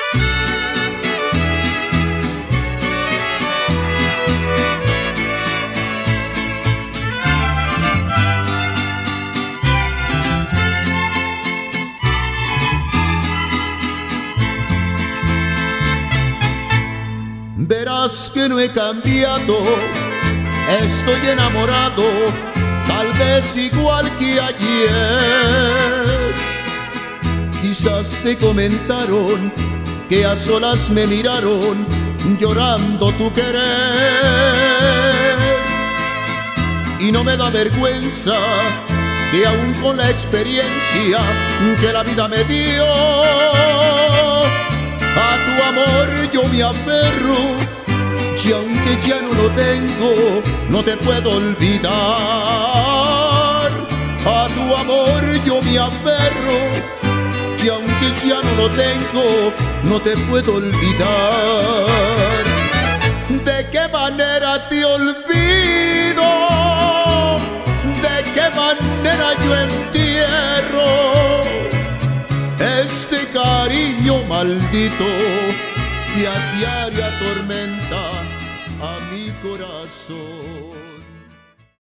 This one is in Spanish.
Verás que no he cambiado, estoy enamorado, tal vez igual que ayer. Quizás te comentaron que a solas me miraron llorando tu querer. Y no me da vergüenza que aún con la experiencia que la vida me dio, a tu amor yo me aferro, y aunque ya no lo tengo, no te puedo olvidar. A tu amor yo me aferro, y aunque ya no lo tengo, no te puedo olvidar. ¿De qué manera te olvido? ¿De qué manera yo entierro este cariño maldito que a diario atormenta a mi corazón?